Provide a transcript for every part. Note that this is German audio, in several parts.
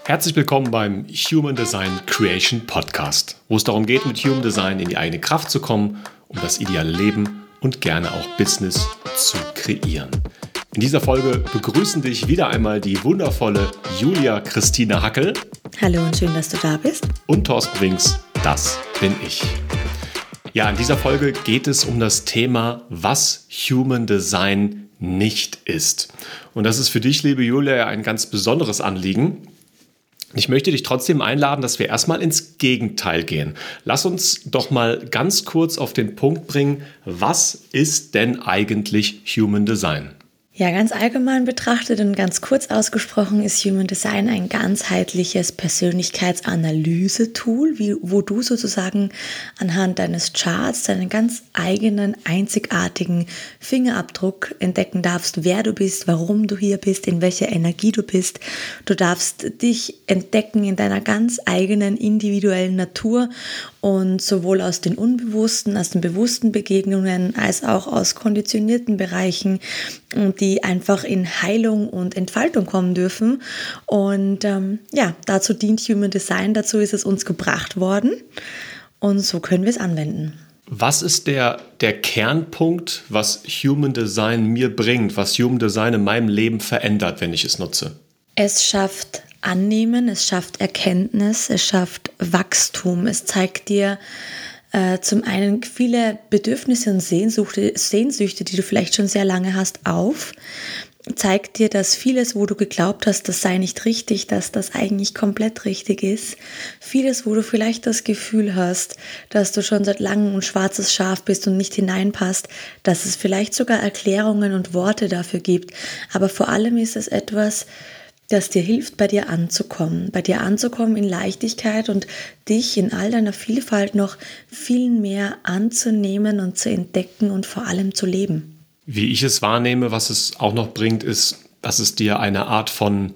Herzlich willkommen beim Human Design Creation Podcast, wo es darum geht, mit Human Design in die eigene Kraft zu kommen, um das ideale Leben und gerne auch Business zu kreieren. In dieser Folge begrüßen dich wieder einmal die wundervolle Julia Christine Hackel. Hallo und schön, dass du da bist. Und Thorsten Winks, das bin ich. Ja, in dieser Folge geht es um das Thema, was Human Design nicht ist. Und das ist für dich, liebe Julia, ein ganz besonderes Anliegen. Ich möchte dich trotzdem einladen, dass wir erstmal ins Gegenteil gehen. Lass uns doch mal ganz kurz auf den Punkt bringen, was ist denn eigentlich Human Design? Ja, ganz allgemein betrachtet und ganz kurz ausgesprochen ist Human Design ein ganzheitliches Persönlichkeitsanalyse-Tool, wo du sozusagen anhand deines Charts deinen ganz eigenen, einzigartigen Fingerabdruck entdecken darfst, wer du bist, warum du hier bist, in welcher Energie du bist. Du darfst dich entdecken in deiner ganz eigenen, individuellen Natur und sowohl aus den unbewussten, aus den bewussten Begegnungen als auch aus konditionierten Bereichen, die einfach in Heilung und Entfaltung kommen dürfen. Und dazu dient Human Design, dazu ist es uns gebracht worden und so können wir es anwenden. Was ist der Kernpunkt, was Human Design mir bringt, was Human Design in meinem Leben verändert, wenn ich es nutze? Es schafft Annehmen, es schafft Erkenntnis, es schafft Wachstum, es zeigt dir zum einen viele Bedürfnisse und Sehnsüchte, die du vielleicht schon sehr lange hast, auf. Zeigt dir, dass vieles, wo du geglaubt hast, das sei nicht richtig, dass das eigentlich komplett richtig ist. Vieles, wo du vielleicht das Gefühl hast, dass du schon seit langem ein schwarzes Schaf bist und nicht hineinpasst, dass es vielleicht sogar Erklärungen und Worte dafür gibt. Aber vor allem ist es etwas, das dir hilft, bei dir anzukommen in Leichtigkeit und dich in all deiner Vielfalt noch viel mehr anzunehmen und zu entdecken und vor allem zu leben. Wie ich es wahrnehme, was es auch noch bringt, ist, dass es dir eine Art von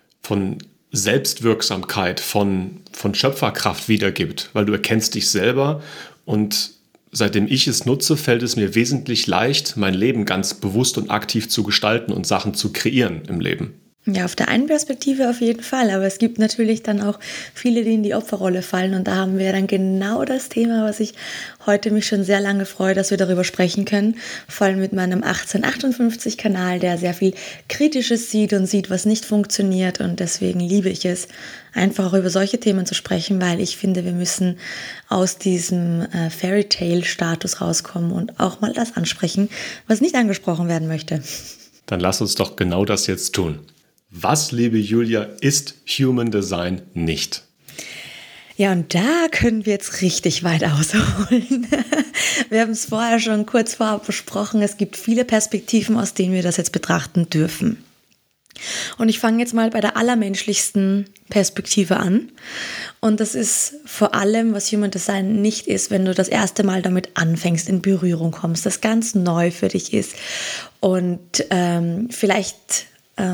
Selbstwirksamkeit, von Schöpferkraft wiedergibt, weil du erkennst dich selber und seitdem ich es nutze, fällt es mir wesentlich leicht, mein Leben ganz bewusst und aktiv zu gestalten und Sachen zu kreieren im Leben. Ja, auf der einen Perspektive auf jeden Fall, aber es gibt natürlich dann auch viele, die in die Opferrolle fallen und da haben wir dann genau das Thema, was ich heute mich schon sehr lange freue, dass wir darüber sprechen können, vor allem mit meinem 1858-Kanal, der sehr viel Kritisches sieht und sieht, was nicht funktioniert und deswegen liebe ich es, einfach auch über solche Themen zu sprechen, weil ich finde, wir müssen aus diesem Fairy-Tale-Status rauskommen und auch mal das ansprechen, was nicht angesprochen werden möchte. Dann lass uns doch genau das jetzt tun. Was, liebe Julia, ist Human Design nicht? Ja, und da können wir jetzt richtig weit ausholen. Wir haben es vorher schon kurz vorab besprochen. Es gibt viele Perspektiven, aus denen wir das jetzt betrachten dürfen. Und ich fange jetzt mal bei der allermenschlichsten Perspektive an. Und das ist vor allem, was Human Design nicht ist, wenn du das erste Mal damit anfängst, in Berührung kommst, das ganz neu für dich ist. Und vielleicht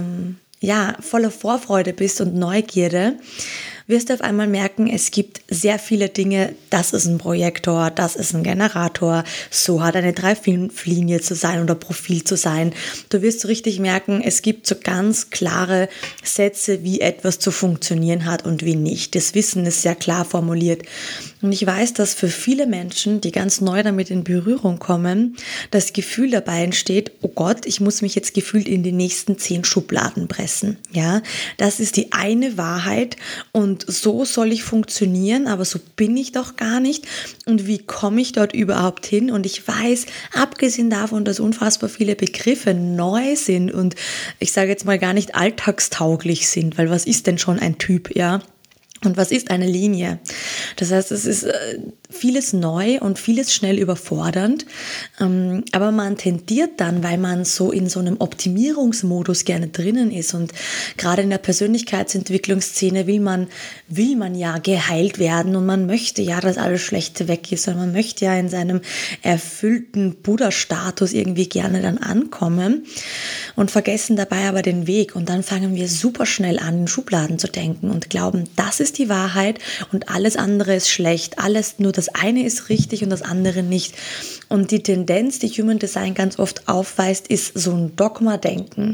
voller Vorfreude bist und Neugierde, wirst du auf einmal merken, es gibt sehr viele Dinge, das ist ein Projektor, das ist ein Generator, so hat eine 3-5-Linie zu sein oder Profil zu sein. Du wirst so richtig merken, es gibt so ganz klare Sätze, wie etwas zu funktionieren hat und wie nicht. Das Wissen ist sehr klar formuliert. Und ich weiß, dass für viele Menschen, die ganz neu damit in Berührung kommen, das Gefühl dabei entsteht, oh Gott, ich muss mich jetzt gefühlt in die nächsten 10 Schubladen pressen. Ja, das ist die eine Wahrheit und so soll ich funktionieren, aber so bin ich doch gar nicht. Und wie komme ich dort überhaupt hin? Und ich weiß, abgesehen davon, dass unfassbar viele Begriffe neu sind und ich sage jetzt mal gar nicht alltagstauglich sind, weil was ist denn schon ein Typ, ja? Und was ist eine Linie? Das heißt, es ist vieles neu und vieles schnell überfordernd, aber man tendiert dann, weil man so in so einem Optimierungsmodus gerne drinnen ist und gerade in der Persönlichkeitsentwicklungsszene will man ja geheilt werden und man möchte ja, dass alles Schlechte weg ist und man möchte ja in seinem erfüllten Buddha-Status irgendwie gerne dann ankommen und vergessen dabei aber den Weg und dann fangen wir super schnell an, in Schubladen zu denken und glauben, das ist die Wahrheit und alles andere ist schlecht, nur das eine ist richtig und das andere nicht. Und die Tendenz, die Human Design ganz oft aufweist, ist so ein Dogma-Denken.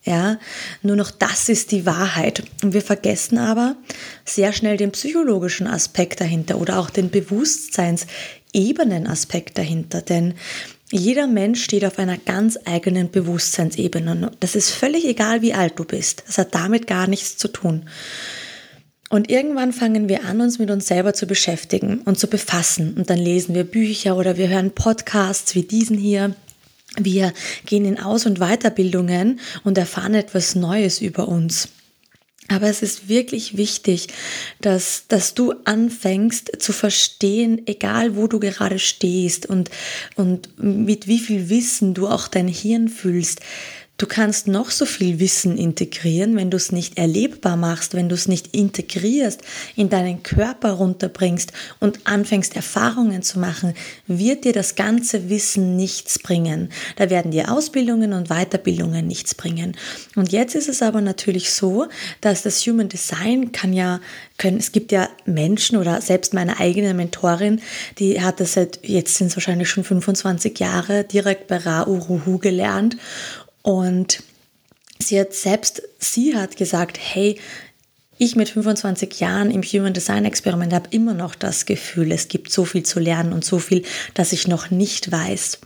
Ja, nur noch das ist die Wahrheit. Und wir vergessen aber sehr schnell den psychologischen Aspekt dahinter oder auch den Bewusstseinsebenenaspekt dahinter. Denn jeder Mensch steht auf einer ganz eigenen Bewusstseinsebene. Und das ist völlig egal, wie alt du bist. Das hat damit gar nichts zu tun. Und irgendwann fangen wir an, uns mit uns selber zu beschäftigen und zu befassen. Und dann lesen wir Bücher oder wir hören Podcasts wie diesen hier. Wir gehen in Aus- und Weiterbildungen und erfahren etwas Neues über uns. Aber es ist wirklich wichtig, dass du anfängst zu verstehen, egal wo du gerade stehst und mit wie viel Wissen du auch dein Hirn fühlst. Du kannst noch so viel Wissen integrieren, wenn du es nicht erlebbar machst, wenn du es nicht integrierst, in deinen Körper runterbringst und anfängst Erfahrungen zu machen, wird dir das ganze Wissen nichts bringen. Da werden dir Ausbildungen und Weiterbildungen nichts bringen. Und jetzt ist es aber natürlich so, dass das Human Design es gibt ja Menschen oder selbst meine eigene Mentorin, die hat das jetzt sind es wahrscheinlich schon 25 Jahre direkt bei Ra Uru Hu gelernt. Und sie hat gesagt, hey, ich mit 25 Jahren im Human Design Experiment habe immer noch das Gefühl, es gibt so viel zu lernen und so viel, das ich noch nicht weiß.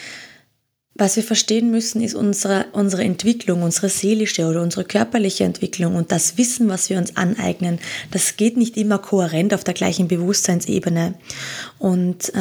Was wir verstehen müssen, ist unsere Entwicklung, unsere seelische oder unsere körperliche Entwicklung und das Wissen, was wir uns aneignen. Das geht nicht immer kohärent auf der gleichen Bewusstseinsebene. Und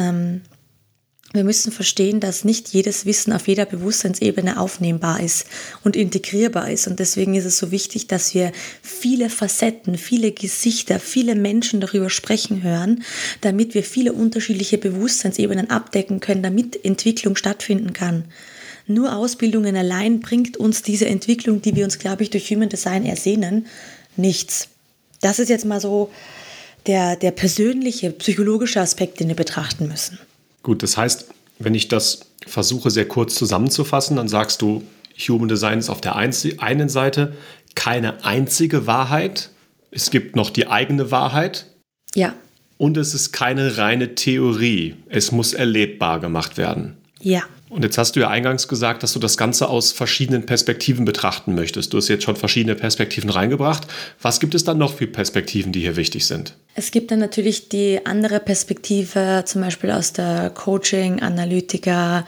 wir müssen verstehen, dass nicht jedes Wissen auf jeder Bewusstseinsebene aufnehmbar ist und integrierbar ist. Und deswegen ist es so wichtig, dass wir viele Facetten, viele Gesichter, viele Menschen darüber sprechen hören, damit wir viele unterschiedliche Bewusstseinsebenen abdecken können, damit Entwicklung stattfinden kann. Nur Ausbildungen allein bringt uns diese Entwicklung, die wir uns, glaube ich, durch Human Design ersehnen, nichts. Das ist jetzt mal so der persönliche, psychologische Aspekt, den wir betrachten müssen. Gut, das heißt, wenn ich das versuche sehr kurz zusammenzufassen, dann sagst du, Human Design ist auf der einen Seite keine einzige Wahrheit. Es gibt noch die eigene Wahrheit. Ja. Und es ist keine reine Theorie. Es muss erlebbar gemacht werden. Ja. Und jetzt hast du ja eingangs gesagt, dass du das Ganze aus verschiedenen Perspektiven betrachten möchtest. Du hast jetzt schon verschiedene Perspektiven reingebracht. Was gibt es dann noch für Perspektiven, die hier wichtig sind? Es gibt dann natürlich die andere Perspektive, zum Beispiel aus der Coaching, Analytiker,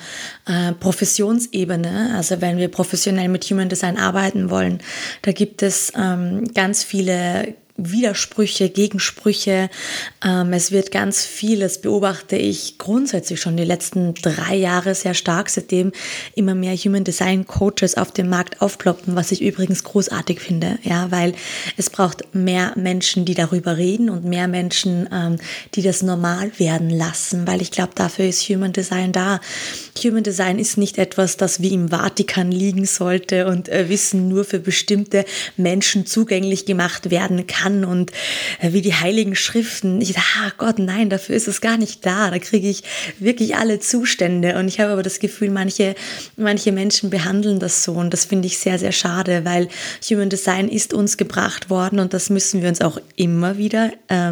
Professionsebene. Also wenn wir professionell mit Human Design arbeiten wollen, da gibt es ganz viele Widersprüche, Gegensprüche. Es wird ganz viel, das beobachte ich grundsätzlich schon die letzten 3 Jahre sehr stark, seitdem immer mehr Human Design Coaches auf dem Markt aufploppen, was ich übrigens großartig finde, ja, weil es braucht mehr Menschen, die darüber reden und mehr Menschen, die das normal werden lassen, weil ich glaube, dafür ist Human Design da. Human Design ist nicht etwas, das wie im Vatikan liegen sollte und Wissen nur für bestimmte Menschen zugänglich gemacht werden kann und wie die heiligen Schriften. Gott, nein, dafür ist es gar nicht da. Da kriege ich wirklich alle Zustände und ich habe aber das Gefühl, manche Menschen behandeln das so und das finde ich sehr, sehr schade, weil Human Design ist uns gebracht worden und das müssen wir uns auch immer wieder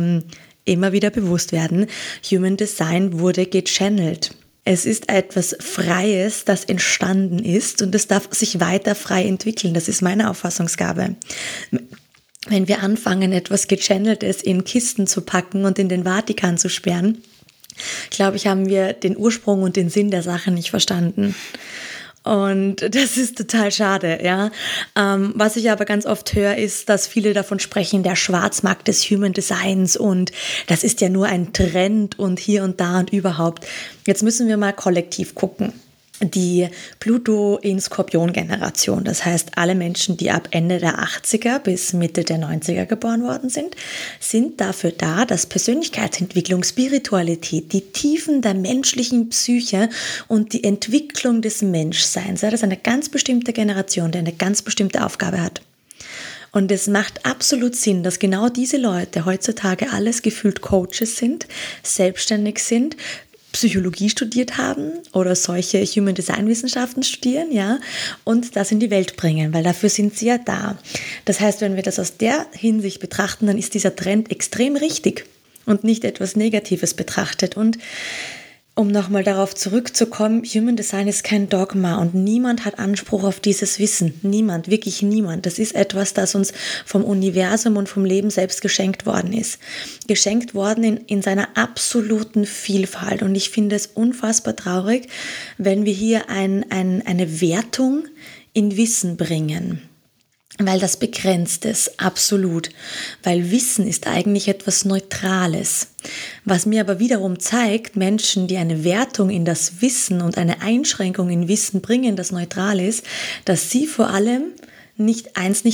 bewusst werden. Human Design wurde gechannelt. Es ist etwas Freies, das entstanden ist und es darf sich weiter frei entwickeln. Das ist meine Auffassungsgabe. Wenn wir anfangen, etwas Gechanneltes in Kisten zu packen und in den Vatikan zu sperren, glaube ich, haben wir den Ursprung und den Sinn der Sache nicht verstanden. Und das ist total schade, ja. Was ich aber ganz oft höre, ist, dass viele davon sprechen, der Schwarzmarkt des Human Designs und das ist ja nur ein Trend und hier und da und überhaupt. Jetzt müssen wir mal kollektiv gucken. Die Pluto in Skorpion-Generation, das heißt alle Menschen, die ab Ende der 80er bis Mitte der 90er geboren worden sind dafür da, dass Persönlichkeitsentwicklung, Spiritualität, die Tiefen der menschlichen Psyche und die Entwicklung des Menschseins, das ist eine ganz bestimmte Generation, die eine ganz bestimmte Aufgabe hat. Und es macht absolut Sinn, dass genau diese Leute heutzutage alles gefühlt Coaches sind, selbstständig sind, Psychologie studiert haben oder solche Human Design Wissenschaften studieren, ja, und das in die Welt bringen, weil dafür sind sie ja da. Das heißt, wenn wir das aus der Hinsicht betrachten, dann ist dieser Trend extrem richtig und nicht etwas Negatives betrachtet. Und Um nochmal darauf zurückzukommen, Human Design ist kein Dogma und niemand hat Anspruch auf dieses Wissen. Niemand, wirklich niemand. Das ist etwas, das uns vom Universum und vom Leben selbst geschenkt worden ist. Geschenkt worden in seiner absoluten Vielfalt. Und ich finde es unfassbar traurig, wenn wir hier eine Wertung in Wissen bringen. Weil das begrenzt ist, absolut. Weil Wissen ist eigentlich etwas Neutrales. Was mir aber wiederum zeigt, Menschen, die eine Wertung in das Wissen und eine Einschränkung in Wissen bringen, das neutral ist, dass sie vor allem nicht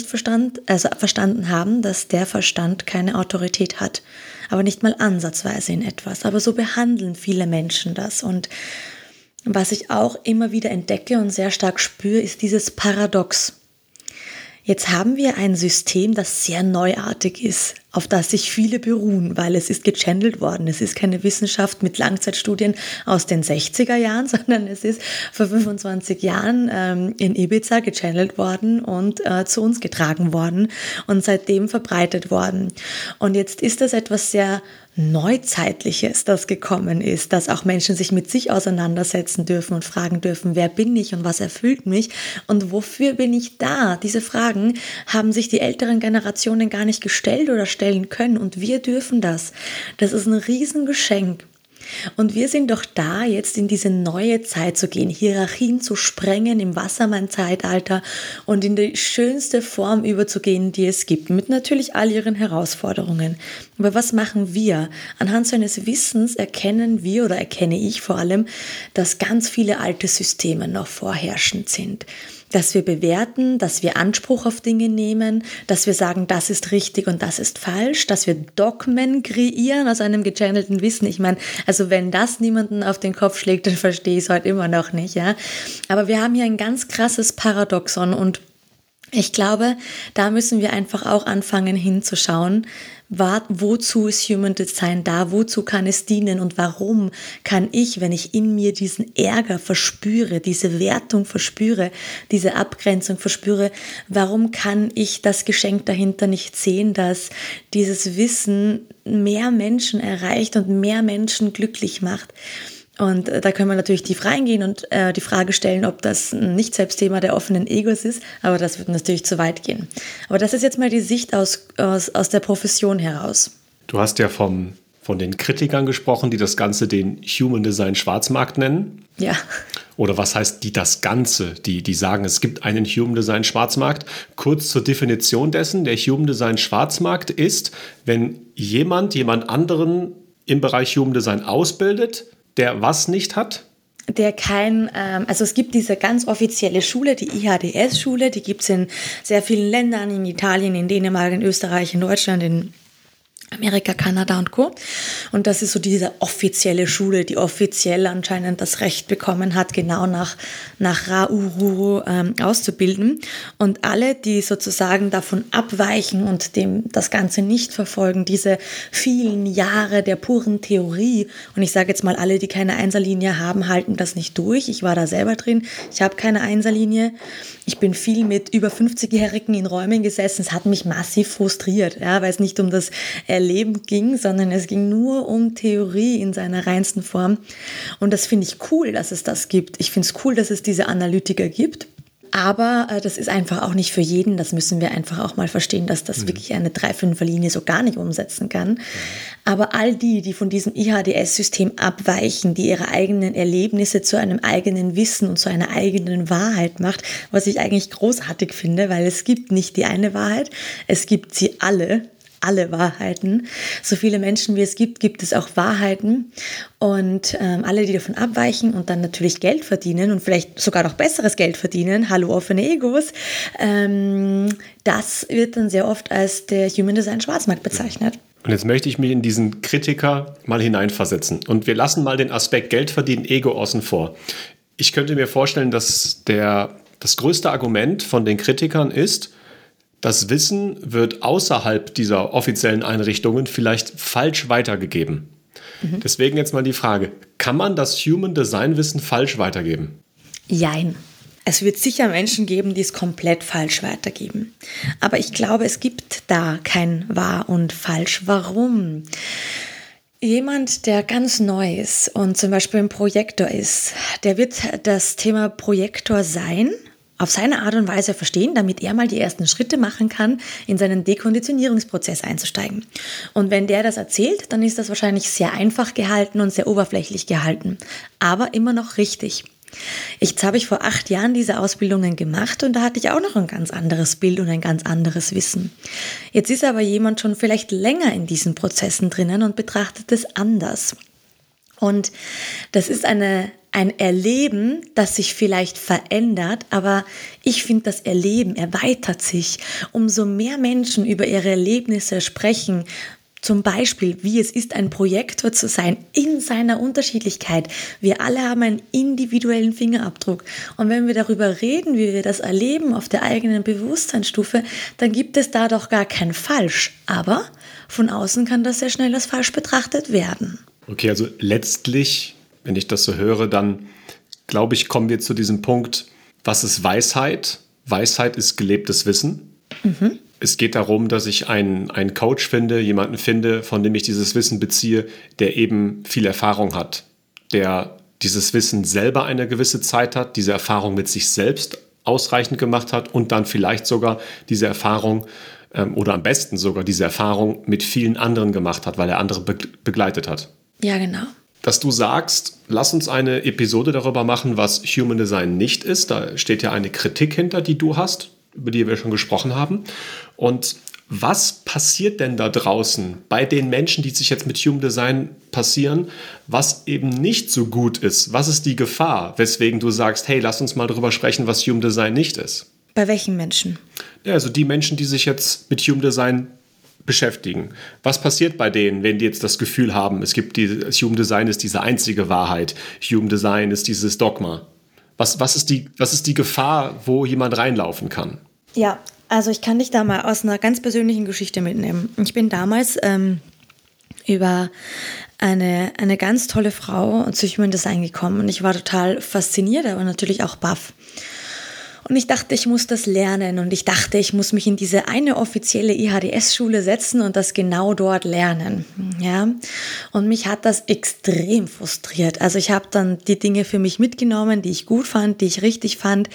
verstanden haben, dass der Verstand keine Autorität hat. Aber nicht mal ansatzweise in etwas. Aber so behandeln viele Menschen das. Und was ich auch immer wieder entdecke und sehr stark spüre, ist dieses Paradox. Jetzt haben wir ein System, das sehr neuartig ist, auf das sich viele beruhen, weil es ist gechannelt worden. Es ist keine Wissenschaft mit Langzeitstudien aus den 60er Jahren, sondern es ist vor 25 Jahren in Ibiza gechannelt worden und zu uns getragen worden und seitdem verbreitet worden. Und jetzt ist das etwas sehr Neuzeitliches, das gekommen ist, dass auch Menschen sich mit sich auseinandersetzen dürfen und fragen dürfen, wer bin ich und was erfüllt mich und wofür bin ich da? Diese Fragen haben sich die älteren Generationen gar nicht gestellt oder stellen können und wir dürfen das. Das ist ein Riesengeschenk. Und wir sind doch da, jetzt in diese neue Zeit zu gehen, Hierarchien zu sprengen im Wassermann-Zeitalter und in die schönste Form überzugehen, die es gibt, mit natürlich all ihren Herausforderungen. Aber was machen wir? Anhand so eines Wissens erkennen wir oder erkenne ich vor allem, dass ganz viele alte Systeme noch vorherrschend sind. Dass wir bewerten, dass wir Anspruch auf Dinge nehmen, dass wir sagen, das ist richtig und das ist falsch, dass wir Dogmen kreieren aus einem gechannelten Wissen. Ich meine, also wenn das niemanden auf den Kopf schlägt, dann verstehe ich es heute immer noch nicht, ja. Aber wir haben hier ein ganz krasses Paradoxon und ich glaube, da müssen wir einfach auch anfangen hinzuschauen, wozu ist Human Design da, wozu kann es dienen und warum kann ich, wenn ich in mir diesen Ärger verspüre, diese Wertung verspüre, diese Abgrenzung verspüre, warum kann ich das Geschenk dahinter nicht sehen, dass dieses Wissen mehr Menschen erreicht und mehr Menschen glücklich macht. Und da können wir natürlich tief reingehen und die Frage stellen, ob das ein Nicht-Selbstthema der offenen Egos ist, aber das wird natürlich zu weit gehen. Aber das ist jetzt mal die Sicht aus der Profession heraus. Du hast ja von den Kritikern gesprochen, die das Ganze den Human Design Schwarzmarkt nennen. Ja. Oder was heißt das Ganze? Die sagen, es gibt einen Human Design Schwarzmarkt. Kurz zur Definition dessen, der Human Design Schwarzmarkt ist, wenn jemand anderen im Bereich Human Design ausbildet, der was nicht hat? Also es gibt diese ganz offizielle Schule, die IHDS-Schule, die gibt es in sehr vielen Ländern, in Italien, in Dänemark, in Österreich, in Deutschland, in Amerika, Kanada und Co. Und das ist so diese offizielle Schule, die offiziell anscheinend das Recht bekommen hat, genau nach Ra-Uru auszubilden. Und alle, die sozusagen davon abweichen und das Ganze nicht verfolgen, diese vielen Jahre der puren Theorie, und ich sage jetzt mal, alle, die keine Einserlinie haben, halten das nicht durch. Ich war da selber drin, ich habe keine Einserlinie. Ich bin viel mit über 50-Jährigen in Räumen gesessen. Es hat mich massiv frustriert, ja, weil es nicht um das Erleben ging, sondern es ging nur um Theorie in seiner reinsten Form. Und das finde ich cool, dass es das gibt. Ich finde es cool, dass es diese Analytiker gibt. Aber das ist einfach auch nicht für jeden. Das müssen wir einfach auch mal verstehen, dass das wirklich eine 3-5er-Linie so gar nicht umsetzen kann. Aber all die von diesem IHDS-System abweichen, die ihre eigenen Erlebnisse zu einem eigenen Wissen und zu einer eigenen Wahrheit macht, was ich eigentlich großartig finde, weil es gibt nicht die eine Wahrheit, es gibt sie alle Wahrheiten. So viele Menschen wie es gibt, gibt es auch Wahrheiten. Und alle, die davon abweichen und dann natürlich Geld verdienen und vielleicht sogar noch besseres Geld verdienen, hallo offene Egos, das wird dann sehr oft als der Human Design Schwarzmarkt bezeichnet. Und jetzt möchte ich mich in diesen Kritiker mal hineinversetzen. Und wir lassen mal den Aspekt Geld verdienen, Ego außen vor. Ich könnte mir vorstellen, dass das größte Argument von den Kritikern ist, das Wissen wird außerhalb dieser offiziellen Einrichtungen vielleicht falsch weitergegeben. Deswegen jetzt mal die Frage, kann man das Human Design Wissen falsch weitergeben? Jein. Es wird sicher Menschen geben, die es komplett falsch weitergeben. Aber ich glaube, es gibt da kein Wahr und Falsch. Warum? Jemand, der ganz neu ist und zum Beispiel ein Projektor ist, der wird das Thema Projektor sein auf seine Art und Weise verstehen, damit er mal die ersten Schritte machen kann, in seinen Dekonditionierungsprozess einzusteigen. Und wenn der das erzählt, dann ist das wahrscheinlich sehr einfach gehalten und sehr oberflächlich gehalten, aber immer noch richtig. Jetzt habe ich vor 8 Jahren diese Ausbildungen gemacht und da hatte ich auch noch ein ganz anderes Bild und ein ganz anderes Wissen. Jetzt ist aber jemand schon vielleicht länger in diesen Prozessen drinnen und betrachtet es anders. Und das ist ein Erleben, das sich vielleicht verändert, aber ich finde, das Erleben erweitert sich. Umso mehr Menschen über ihre Erlebnisse sprechen, zum Beispiel, wie es ist, ein Projektor zu sein, in seiner Unterschiedlichkeit. Wir alle haben einen individuellen Fingerabdruck. Und wenn wir darüber reden, wie wir das erleben auf der eigenen Bewusstseinsstufe, dann gibt es da doch gar kein Falsch. Aber von außen kann das sehr schnell als falsch betrachtet werden. Okay, also letztlich, wenn ich das so höre, dann glaube ich, kommen wir zu diesem Punkt, was ist Weisheit? Weisheit ist gelebtes Wissen. Mhm. Es geht darum, dass ich einen Coach finde, jemanden finde, von dem ich dieses Wissen beziehe, der eben viel Erfahrung hat, der dieses Wissen selber eine gewisse Zeit hat, diese Erfahrung mit sich selbst ausreichend gemacht hat und dann vielleicht sogar diese Erfahrung oder am besten sogar diese Erfahrung mit vielen anderen gemacht hat, weil er andere begleitet hat. Ja, genau. Dass du sagst, lass uns eine Episode darüber machen, was Human Design nicht ist. Da steht ja eine Kritik hinter, die du hast, über die wir schon gesprochen haben. Und was passiert denn da draußen bei den Menschen, die sich jetzt mit Human Design passieren, was eben nicht so gut ist? Was ist die Gefahr, weswegen du sagst, hey, lass uns mal darüber sprechen, was Human Design nicht ist? Bei welchen Menschen? Ja, also die Menschen, die sich jetzt mit Human Design beschäftigen. Was passiert bei denen, wenn die jetzt das Gefühl haben, Human Design ist diese einzige Wahrheit, Human Design ist dieses Dogma? Was ist die Gefahr, wo jemand reinlaufen kann? Ja, also ich kann dich da mal aus einer ganz persönlichen Geschichte mitnehmen. Ich bin damals über eine ganz tolle Frau zu Human Design gekommen und ich war total fasziniert, aber natürlich auch baff. Und ich dachte, ich muss das lernen und ich dachte, ich muss mich in diese eine offizielle IHDS-Schule setzen und das genau dort lernen. Ja? Und mich hat das extrem frustriert. Also ich habe dann die Dinge für mich mitgenommen, die ich gut fand, die ich richtig fand.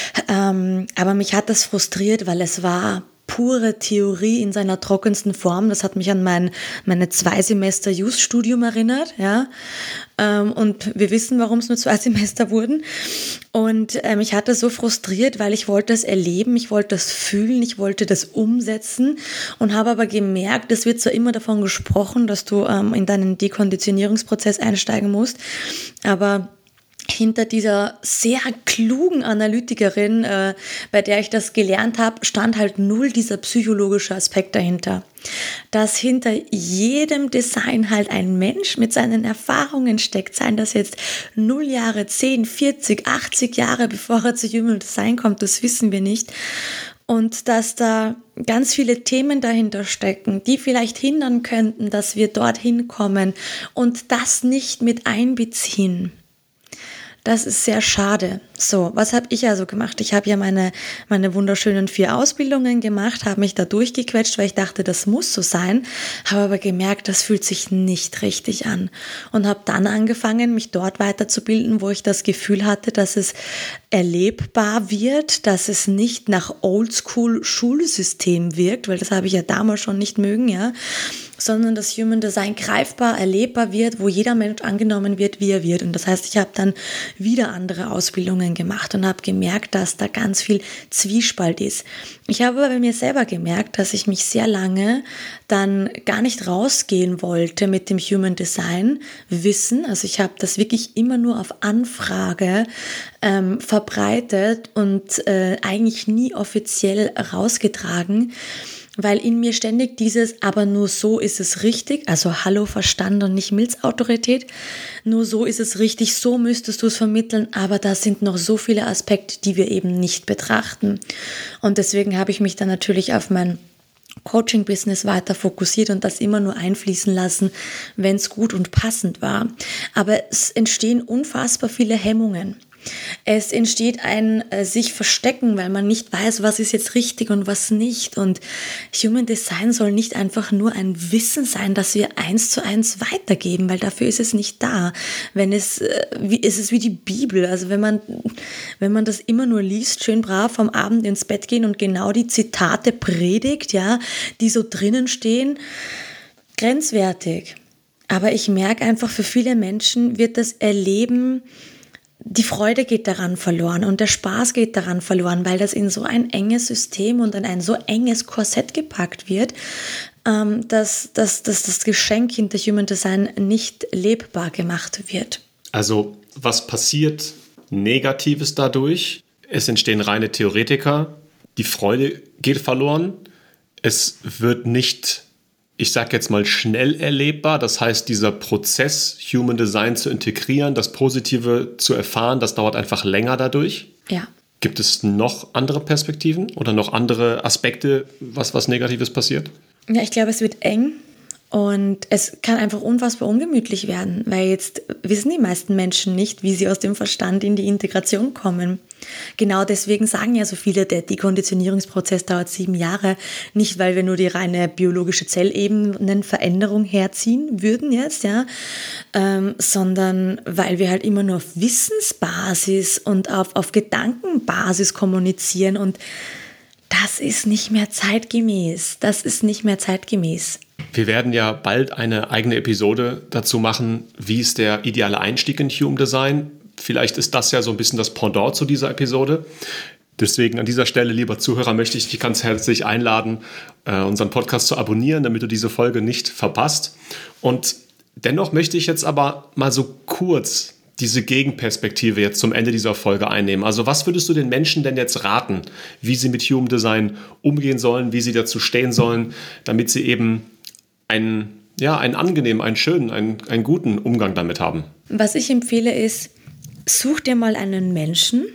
Aber mich hat das frustriert, weil es war pure Theorie in seiner trockensten Form. Das hat mich an meine 2 Semester Just-Studium erinnert. Ja? Und wir wissen, warum es nur 2 Semester wurden. Und mich hat das so frustriert, weil ich wollte das erleben, ich wollte das fühlen, ich wollte das umsetzen und habe aber gemerkt, es wird zwar immer davon gesprochen, dass du in deinen Dekonditionierungsprozess einsteigen musst, aber hinter dieser sehr klugen Analytikerin, bei der ich das gelernt habe, stand halt null dieser psychologische Aspekt dahinter. Dass hinter jedem Design halt ein Mensch mit seinen Erfahrungen steckt, seien das jetzt 0 Jahre, 10, 40, 80 Jahre, bevor er zu Human Design kommt, das wissen wir nicht. Und dass da ganz viele Themen dahinter stecken, die vielleicht hindern könnten, dass wir dorthin kommen und das nicht mit einbeziehen. Das ist sehr schade. So, was habe ich also gemacht? Ich habe ja meine wunderschönen 4 Ausbildungen gemacht, habe mich da durchgequetscht, weil ich dachte, das muss so sein, habe aber gemerkt, das fühlt sich nicht richtig an und habe dann angefangen, mich dort weiterzubilden, wo ich das Gefühl hatte, dass es erlebbar wird, dass es nicht nach Oldschool-Schulsystem wirkt, weil das habe ich ja damals schon nicht mögen, ja, sondern das Human Design greifbar, erlebbar wird, wo jeder Mensch angenommen wird, wie er wird. Und das heißt, ich habe dann wieder andere Ausbildungen gemacht und habe gemerkt, dass da ganz viel Zwiespalt ist. Ich habe aber bei mir selber gemerkt, dass ich mich sehr lange dann gar nicht rausgehen wollte mit dem Human Design Wissen. Also ich habe das wirklich immer nur auf Anfrage verbreitet und eigentlich nie offiziell rausgetragen, weil in mir ständig aber nur so ist es richtig, also hallo Verstand und nicht Milzautorität, nur so ist es richtig, so müsstest du es vermitteln, aber da sind noch so viele Aspekte, die wir eben nicht betrachten. Und deswegen habe ich mich dann natürlich auf mein Coaching-Business weiter fokussiert und das immer nur einfließen lassen, wenn es gut und passend war. Aber es entstehen unfassbar viele Hemmungen. Es entsteht ein sich verstecken, weil man nicht weiß, was ist jetzt richtig und was nicht. Und Human Design soll nicht einfach nur ein Wissen sein, das wir 1:1 weitergeben, weil dafür ist es nicht da. Es ist wie die Bibel. Also wenn man das immer nur liest, schön brav am Abend ins Bett gehen und genau die Zitate predigt, ja, die so drinnen stehen, grenzwertig. Aber ich merke einfach, für viele Menschen wird das Erleben, die Freude geht daran verloren und der Spaß geht daran verloren, weil das in so ein enges System und in ein so enges Korsett gepackt wird, dass das Geschenk hinter Human Design nicht lebbar gemacht wird. Also was passiert Negatives dadurch? Es entstehen reine Theoretiker, die Freude geht verloren, es wird nicht, ich sage jetzt mal, schnell erlebbar. Das heißt, dieser Prozess, Human Design zu integrieren, das Positive zu erfahren, das dauert einfach länger dadurch. Ja. Gibt es noch andere Perspektiven oder noch andere Aspekte, was Negatives passiert? Ja, ich glaube, es wird eng. Und es kann einfach unfassbar ungemütlich werden, weil jetzt wissen die meisten Menschen nicht, wie sie aus dem Verstand in die Integration kommen. Genau deswegen sagen ja so viele, der Dekonditionierungsprozess dauert 7 Jahre. Nicht, weil wir nur die reine biologische Zellebenenveränderung herziehen würden jetzt, ja, sondern weil wir halt immer nur auf Wissensbasis und auf Gedankenbasis kommunizieren und das ist nicht mehr zeitgemäß. Wir werden ja bald eine eigene Episode dazu machen, wie ist der ideale Einstieg in Human Design. Vielleicht ist das ja so ein bisschen das Pendant zu dieser Episode. Deswegen an dieser Stelle, lieber Zuhörer, möchte ich dich ganz herzlich einladen, unseren Podcast zu abonnieren, damit du diese Folge nicht verpasst. Und dennoch möchte ich jetzt aber mal so kurz diese Gegenperspektive jetzt zum Ende dieser Folge einnehmen. Also was würdest du den Menschen denn jetzt raten, wie sie mit Human Design umgehen sollen, wie sie dazu stehen sollen, damit sie eben einen angenehmen, einen schönen, einen guten Umgang damit haben? Was ich empfehle ist, such dir mal einen Menschen,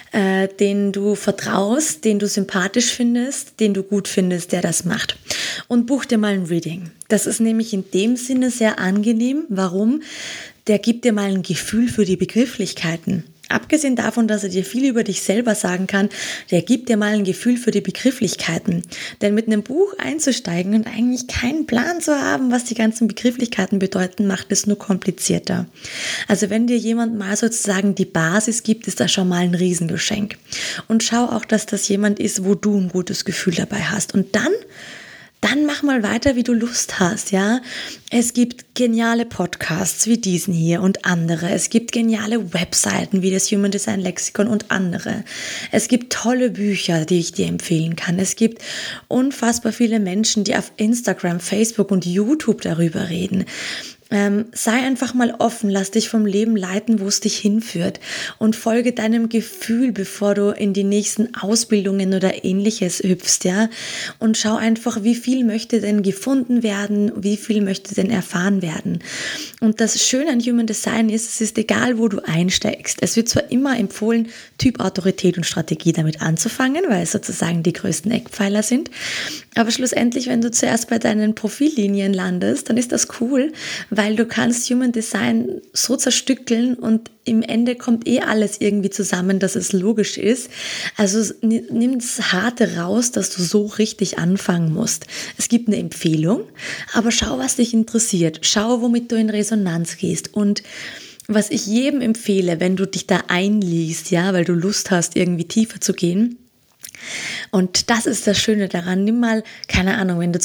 den du vertraust, den du sympathisch findest, den du gut findest, der das macht. Und buch dir mal ein Reading. Das ist nämlich in dem Sinne sehr angenehm. Warum? Der gibt dir mal ein Gefühl für die Begrifflichkeiten. Abgesehen davon, dass er dir viel über dich selber sagen kann, der gibt dir mal ein Gefühl für die Begrifflichkeiten. Denn mit einem Buch einzusteigen und eigentlich keinen Plan zu haben, was die ganzen Begrifflichkeiten bedeuten, macht es nur komplizierter. Also wenn dir jemand mal sozusagen die Basis gibt, ist das schon mal ein Riesengeschenk. Und schau auch, dass das jemand ist, wo du ein gutes Gefühl dabei hast. Und dann mach mal weiter, wie du Lust hast, ja. Es gibt geniale Podcasts wie diesen hier und andere. Es gibt geniale Webseiten wie das Human Design Lexikon und andere. Es gibt tolle Bücher, die ich dir empfehlen kann. Es gibt unfassbar viele Menschen, die auf Instagram, Facebook und YouTube darüber reden. Sei einfach mal offen, lass dich vom Leben leiten, wo es dich hinführt und folge deinem Gefühl, bevor du in die nächsten Ausbildungen oder Ähnliches hüpfst, ja, und schau einfach, wie viel möchte denn gefunden werden, wie viel möchte denn erfahren werden. Und das Schöne an Human Design ist, es ist egal, wo du einsteigst. Es wird zwar immer empfohlen, Typ, Autorität und Strategie damit anzufangen, weil es sozusagen die größten Eckpfeiler sind, aber schlussendlich, wenn du zuerst bei deinen Profillinien landest, dann ist das cool, weil du kannst Human Design so zerstückeln und im Ende kommt alles irgendwie zusammen, dass es logisch ist. Also nimm das Harte raus, dass du so richtig anfangen musst. Es gibt eine Empfehlung, aber schau, was dich interessiert. Schau, womit du in Resonanz gehst. Und was ich jedem empfehle, wenn du dich da einliest, ja, weil du Lust hast, irgendwie tiefer zu gehen, und das ist das Schöne daran. Nimm mal, keine Ahnung, wenn du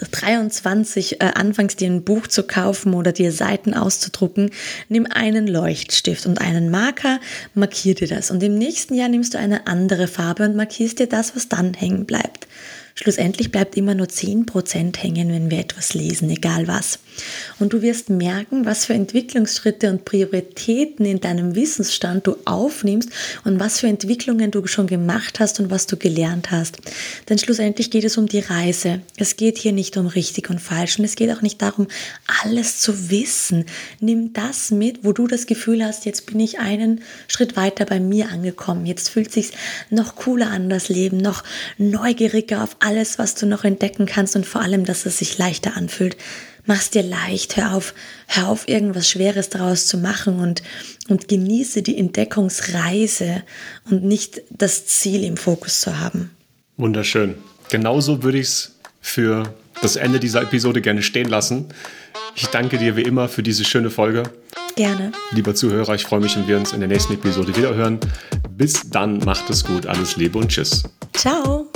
2023 anfängst, dir ein Buch zu kaufen oder dir Seiten auszudrucken, nimm einen Leuchtstift und einen Marker, markier dir das. Und im nächsten Jahr nimmst du eine andere Farbe und markierst dir das, was dann hängen bleibt. Schlussendlich bleibt immer nur 10% hängen, wenn wir etwas lesen, egal was. Und du wirst merken, was für Entwicklungsschritte und Prioritäten in deinem Wissensstand du aufnimmst und was für Entwicklungen du schon gemacht hast und was du gelernt hast. Denn schlussendlich geht es um die Reise. Es geht hier nicht um richtig und falsch und es geht auch nicht darum, alles zu wissen. Nimm das mit, wo du das Gefühl hast, jetzt bin ich einen Schritt weiter bei mir angekommen. Jetzt fühlt es sich noch cooler an, das Leben, noch neugieriger auf alles, was du noch entdecken kannst und vor allem, dass es sich leichter anfühlt. Mach's dir leicht, hör auf irgendwas Schweres daraus zu machen und genieße die Entdeckungsreise und nicht das Ziel im Fokus zu haben. Wunderschön. Genauso würde ich es für das Ende dieser Episode gerne stehen lassen. Ich danke dir wie immer für diese schöne Folge. Gerne. Lieber Zuhörer, ich freue mich, wenn wir uns in der nächsten Episode wiederhören. Bis dann, macht es gut, alles Liebe und Tschüss. Ciao.